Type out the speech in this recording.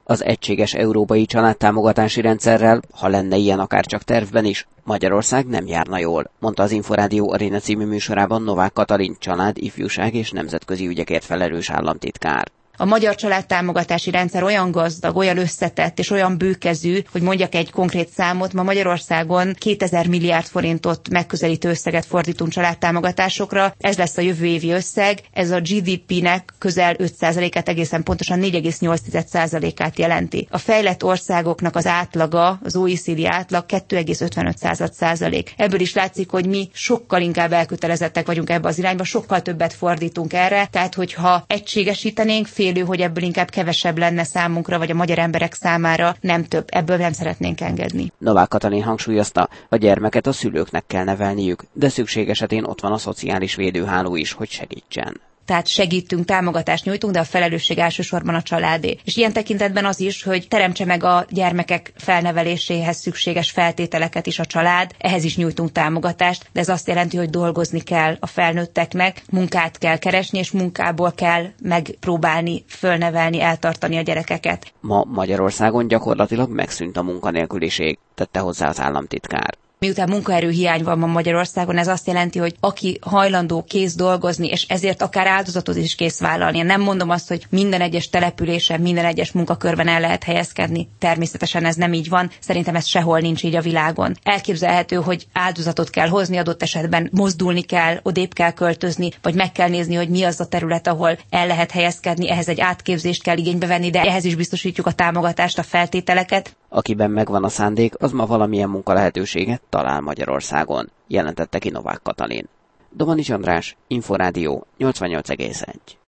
Az egységes európai családtámogatási rendszerrel, ha lenne ilyen akárcsak tervben is, Magyarország nem járna jól, mondta az Inforádió Arena című műsorában Novák Katalin család, ifjúság és nemzetközi ügyekért felelős államtitkár. A magyar családtámogatási rendszer olyan gazdag, olyan összetett és olyan bőkezű, hogy mondjak egy konkrét számot, ma Magyarországon 2000 milliárd forintot megközelítő összeget fordítunk családtámogatásokra. Ez lesz a jövő évi összeg, ez a GDP-nek közel 5%-át, egészen pontosan 4,8%-át jelenti. A fejlett országoknak az átlaga, az OECD átlag 2,55%. Ebből is látszik, hogy mi sokkal inkább elkötelezettek vagyunk ebbe az irányba, sokkal többet fordítunk erre, tehát hogyha egységesítenénk, hogy ebből inkább kevesebb lenne számunkra, vagy a magyar emberek számára, nem több. Ebből nem szeretnénk engedni. Novák Katalin hangsúlyozta, a gyermeket a szülőknek kell nevelniük, de szükség esetén ott van a szociális védőháló is, hogy segítsen. Tehát segítünk, támogatást nyújtunk, de a felelősség elsősorban a családé. És ilyen tekintetben az is, hogy teremtse meg a gyermekek felneveléséhez szükséges feltételeket is a család, ehhez is nyújtunk támogatást, de ez azt jelenti, hogy dolgozni kell a felnőtteknek, munkát kell keresni, és munkából kell megpróbálni fölnevelni, eltartani a gyerekeket. Ma Magyarországon gyakorlatilag megszűnt a munkanélküliség, tette hozzá az államtitkár. Miután munkaerőhiány van ma Magyarországon, ez azt jelenti, hogy aki hajlandó, kész dolgozni, és ezért akár áldozatot is kész vállalni. Nem mondom azt, hogy minden egyes településen, minden egyes munkakörben el lehet helyezkedni. Természetesen ez nem így van. Szerintem ez sehol nincs így a világon. Elképzelhető, hogy áldozatot kell hozni, adott esetben mozdulni kell, odébb kell költözni, vagy meg kell nézni, hogy mi az a terület, ahol el lehet helyezkedni. Ehhez egy átképzést kell igénybe venni, de ehhez is biztosítjuk a támogatást, a feltételeket. Akiben megvan a szándék, az ma valamilyen munkalehetőséget talál Magyarországon, jelentette ki Novák Katalin. Domanics András, Inforádió 88,1.